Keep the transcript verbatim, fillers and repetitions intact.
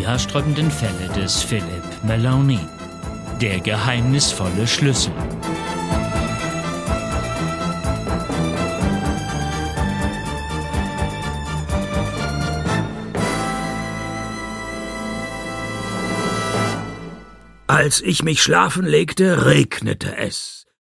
haarsträubenden Fälle des Philip Maloney. Der geheimnisvolle Schlüssel. Als ich mich schlafen legte, regnete es.